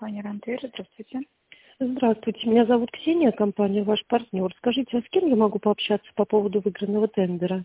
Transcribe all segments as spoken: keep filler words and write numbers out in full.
компания «Рантвер». Здравствуйте. Здравствуйте, меня зовут Ксения, компания «Ваш партнер». Скажите, а с кем я могу пообщаться по поводу выигранного тендера?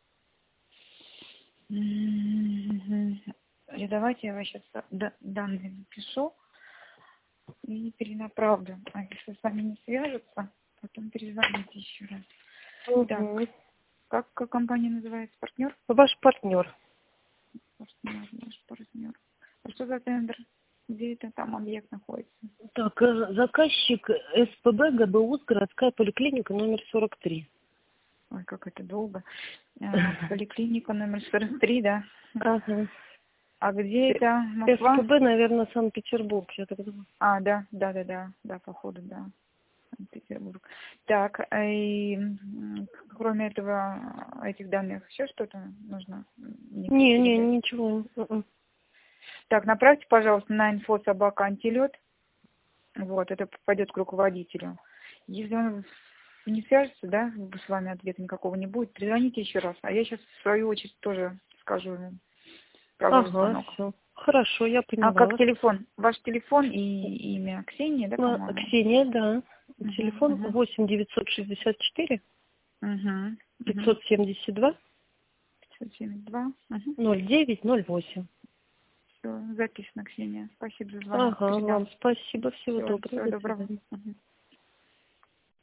М-м-м. И давайте я вас сейчас данные напишу и перенаправлю. А если с вами не свяжутся, потом перезвоните еще раз. Угу. Так, как, как компания называется? Партнер? Ваш партнер. Партнер, ваш партнер. А что за тендер? Где это там объект находится? Так, э, заказчик СПБ ГБУЗ, городская поликлиника номер сорок три. Ой, как это долго. А, поликлиника номер сорок три, да? Ага. А где это? Москва? СПБ, наверное, Санкт-Петербург, я так думаю. А, да, да, да, да, да, походу, да. Санкт-Петербург. Так, и м, кроме этого, этих данных, еще что-то нужно? Не, не, ничего. М-м. Так, направьте, пожалуйста, на инфо собака антилет. Вот, это пойдет к руководителю. Если он не свяжется, да, с вами ответа никакого не будет, перезвоните еще раз. А я сейчас, в свою очередь, тоже скажу ему про ваш Ага, звонок. все. Хорошо, я поняла. А как телефон? Ваш телефон и имя Ксения, да, А, по-моему? Ксения, да. Угу, Телефон угу. восемь девятьсот шестьдесят четыре Угу, угу. пятьсот семьдесят два пятьсот семьдесят два. Угу. ноль девять ноль восемь. Все, записано, Ксения. Спасибо за звонок. Ага, Передам. вам спасибо, всего Все, доброго, всего до доброго. свидания. Мгм.